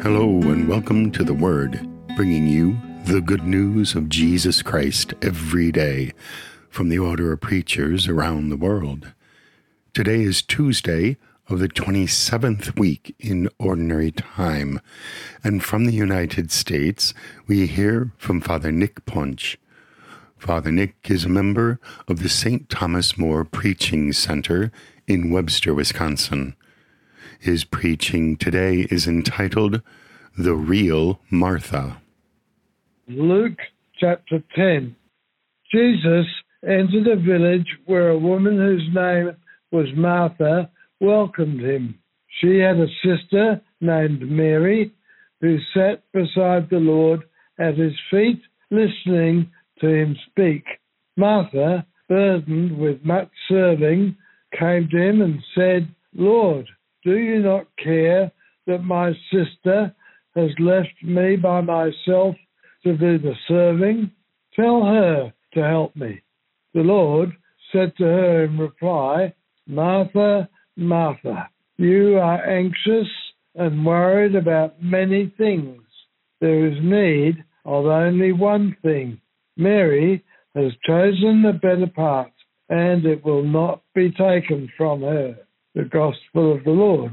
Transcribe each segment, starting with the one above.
Hello and welcome to The Word, bringing you the good news of Jesus Christ every day from the order of preachers around the world. Today is Tuesday of the 27th week in Ordinary Time, and from the United States we hear from Father Nick Punch. Father Nick is a member of the St. Thomas More Preaching Center in Webster, Wisconsin. His preaching today is entitled, The Real Martha. Luke chapter 10. Jesus entered a village where a woman whose name was Martha welcomed him. She had a sister named Mary who sat beside the Lord at his feet listening to him speak. Martha, burdened with much serving, came to him and said, "Lord, do you not care that my sister has left me by myself to do the serving? Tell her to help me." The Lord said to her in reply, "Martha, Martha, you are anxious and worried about many things. There is need of only one thing. Mary has chosen the better part, and it will not be taken from her." The Gospel of the Lord.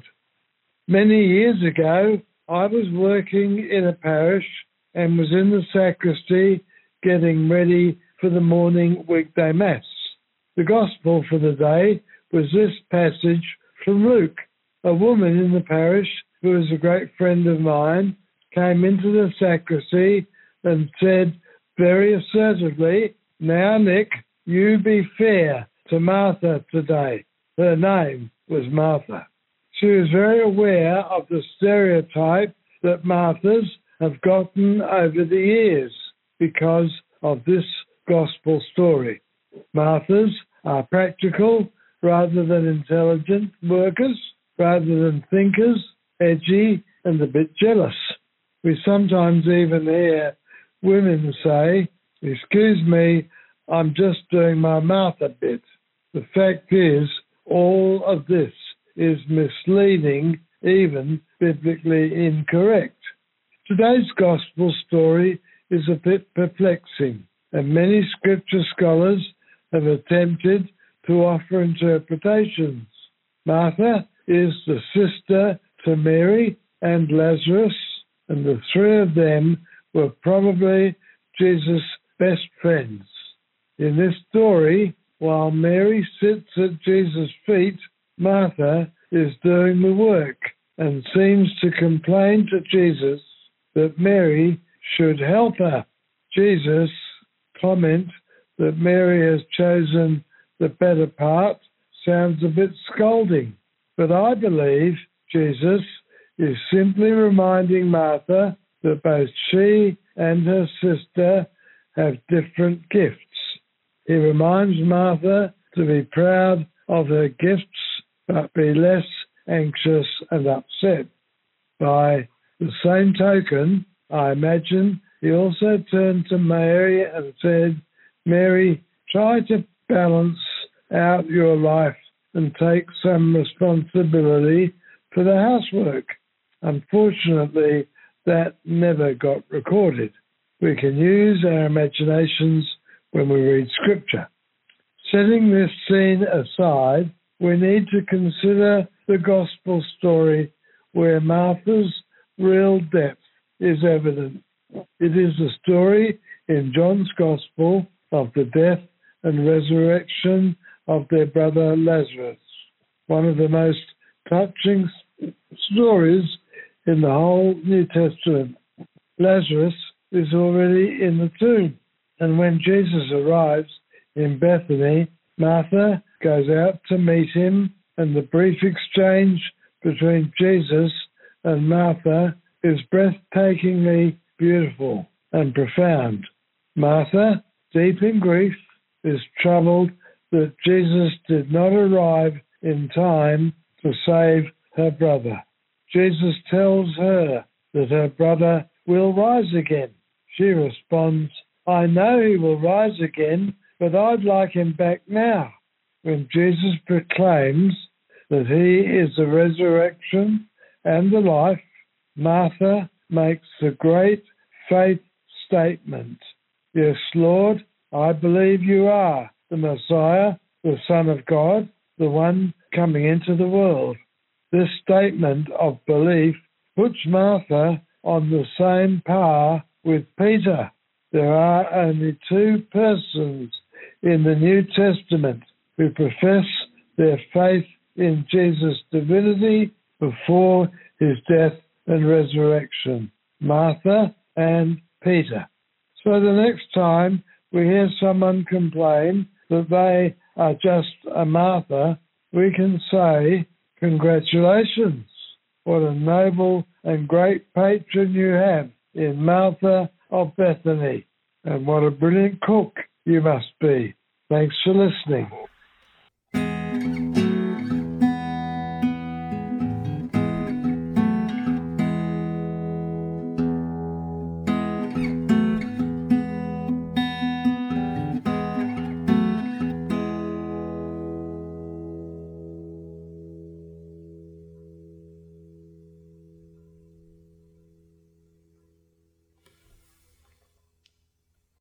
Many years ago, I was working in a parish and was in the sacristy getting ready for the morning weekday Mass. The Gospel for the day was this passage from Luke. A woman in the parish, who is a great friend of mine, came into the sacristy and said very assertively, "Now, Nick, you be fair to Martha today." Her name was Martha. She was very aware of the stereotype that Marthas have gotten over the years because of this gospel story. Marthas are practical rather than intelligent workers, rather than thinkers, edgy and a bit jealous. We sometimes even hear women say, "Excuse me, I'm just doing my Martha bit." The fact is, all of this is misleading, even biblically incorrect. Today's gospel story is a bit perplexing, and many scripture scholars have attempted to offer interpretations. Martha is the sister to Mary and Lazarus, and the three of them were probably Jesus' best friends. In this story, while Mary sits at Jesus' feet, Martha is doing the work and seems to complain to Jesus that Mary should help her. Jesus' comment that Mary has chosen the better part sounds a bit scolding, but I believe Jesus is simply reminding Martha that both she and her sister have different gifts. He reminds Martha to be proud of her gifts, but be less anxious and upset. By the same token, I imagine he also turned to Mary and said, "Mary, try to balance out your life and take some responsibility for the housework." Unfortunately, that never got recorded. We can use our imaginations when we read Scripture. Setting this scene aside, we need to consider the Gospel story where Martha's real depth is evident. It is the story in John's Gospel of the death and resurrection of their brother Lazarus, one of the most touching stories in the whole New Testament. Lazarus is already in the tomb, and when Jesus arrives in Bethany, Martha goes out to meet him, and the brief exchange between Jesus and Martha is breathtakingly beautiful and profound. Martha, deep in grief, is troubled that Jesus did not arrive in time to save her brother. Jesus tells her that her brother will rise again. She responds, "I know he will rise again, but I'd like him back now." When Jesus proclaims that he is the resurrection and the life, Martha makes a great faith statement. Yes, Lord, I believe you are the Messiah, the Son of God, the one coming into the world. This statement of belief puts Martha on the same par with Peter. There are only two persons in the New Testament who profess their faith in Jesus' divinity before his death and resurrection, Martha and Peter. So the next time we hear someone complain that they are just a Martha, we can say, congratulations, what a noble and great patron you have in Martha of Bethany, and what a brilliant cook you must be. Thanks for listening.